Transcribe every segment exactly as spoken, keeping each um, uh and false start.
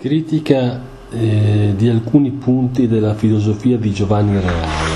Critica eh, di alcuni punti della filosofia di Giovanni Reale.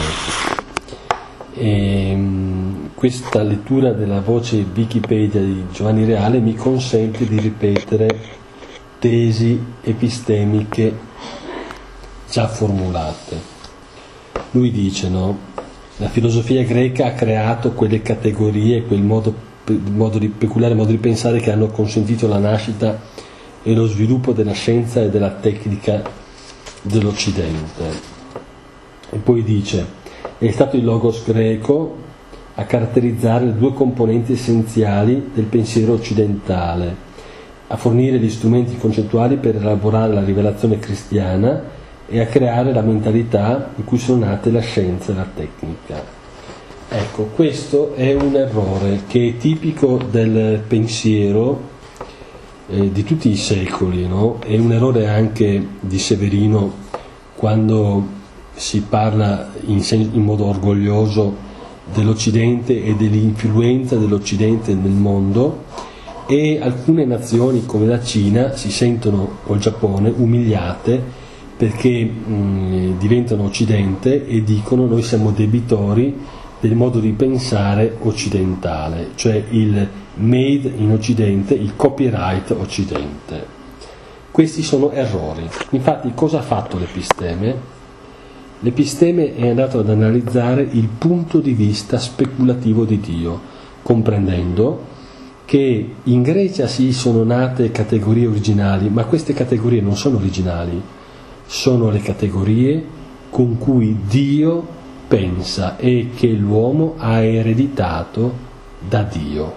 E, mh, questa lettura della voce Wikipedia di Giovanni Reale mi consente di ripetere tesi epistemiche già formulate. Lui dice, no? La filosofia greca ha creato quelle categorie, quel modo, modo di, peculiare modo di pensare che hanno consentito la nascita e lo sviluppo della scienza e della tecnica dell'Occidente. E poi dice, è stato il logos greco a caratterizzare le due componenti essenziali del pensiero occidentale, a fornire gli strumenti concettuali per elaborare la rivelazione cristiana e a creare la mentalità in cui sono nate la scienza e la tecnica. Ecco, questo è un errore che è tipico del pensiero eh, di tutti i secoli, no? È un errore anche di Severino quando si parla in, sen- in modo orgoglioso dell'Occidente e dell'influenza dell'Occidente nel mondo, e alcune nazioni come la Cina si sentono, o il Giappone, umiliate perché mh, diventano Occidente e dicono noi siamo debitori del modo di pensare occidentale, cioè il made in Occidente, il copyright Occidente. Questi sono errori. Infatti cosa ha fatto l'Episteme? L'Episteme è andato ad analizzare il punto di vista speculativo di Dio, comprendendo che in Grecia sì sono nate categorie originali, ma queste categorie non sono originali, sono le categorie con cui Dio pensa e che l'uomo ha ereditato da Dio.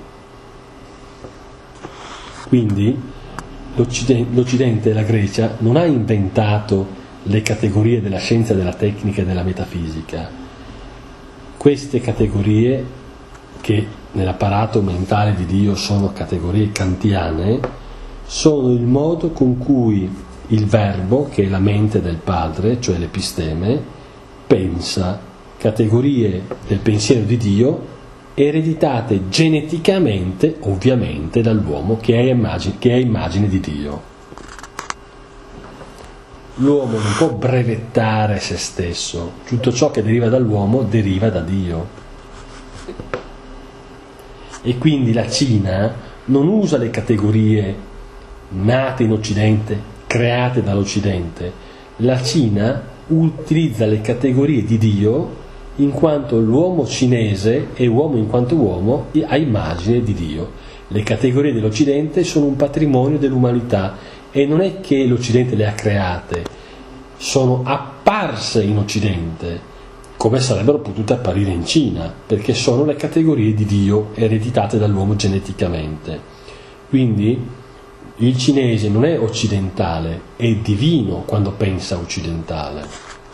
Quindi l'Occidente, l'Occidente e la Grecia non ha inventato le categorie della scienza, della tecnica e della metafisica. Queste categorie, che nell'apparato mentale di Dio sono categorie kantiane, sono il modo con cui il verbo, che è la mente del padre, cioè l'Episteme, pensa, categorie del pensiero di Dio ereditate geneticamente, ovviamente, dall'uomo che è immagine, che è immagine di Dio. L'uomo non può brevettare se stesso, tutto ciò che deriva dall'uomo deriva da Dio. E quindi la Cina non usa le categorie nate in Occidente, create dall'Occidente. La Cina utilizza le categorie di Dio in quanto l'uomo cinese è uomo in quanto uomo a immagine di Dio. Le categorie dell'Occidente sono un patrimonio dell'umanità e non è che l'Occidente le ha create, sono apparse in Occidente come sarebbero potute apparire in Cina, perché sono le categorie di Dio ereditate dall'uomo geneticamente. Quindi il cinese non è occidentale, è divino quando pensa occidentale.